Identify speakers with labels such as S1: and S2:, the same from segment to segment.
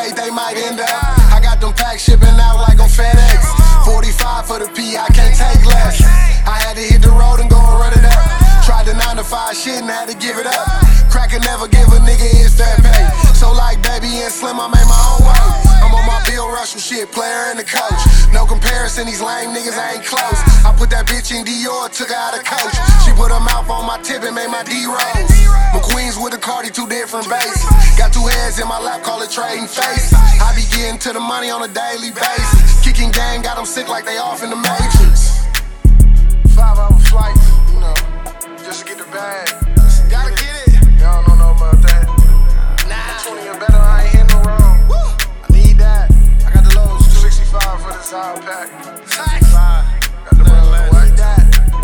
S1: faith they might end up. I got them packs shipping out like on FedEx. 45 for the P, I can't take less. I had to hit the road and go and run it up. Tried the 9 to 5 shit and had to give it up. Cracker never give a nigga instant pay. So like Baby and Slim, I made my own way. I'm on my Bill Russell shit, player and the coach. No comparison, these lame niggas ain't close. I put that bitch in Dior, took her out of coach. She put her mouth on my tip and made my D-rolls. McQueen's with the Cardi, 2 different bases. Got 2 heads in my lap, call it trading faces. I be getting to the money on a daily basis. Kicking game, got them sick like they off in the Matrix. 5-hour flight, you know, just to get the bag. Gotta get it. Y'all don't know about that. Nah. 20 and better, I ain't hitting the road. I need that. I got the lows, 265 for this hour pack. 65. Got the brother like that.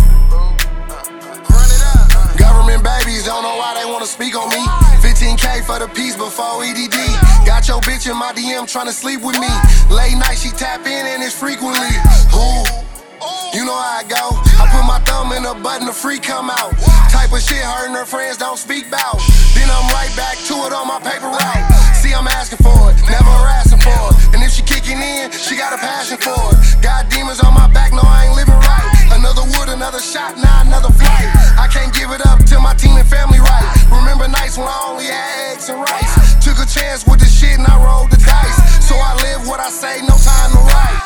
S1: Run it up. Government babies don't know why they wanna speak on me. 15K for the piece before EDD. Got your bitch in my DM tryna sleep with me. Late night she tap in and it's frequently. Who? You know how I go. I put my thumb in a button, the free come out. Type of shit her and her friends don't speak about. Then I'm right back to it on my paper route. See, I'm asking for it, never harassing for it. And if she kicking in, she got a passion for it. Got demons on my back, no I ain't living right. Another wood, another shot, now another flight. I can't give it up till my team and family right. Remember nights when I only had eggs and rice. Took a chance with the shit and I rolled the dice. So I live what I say, no time to write.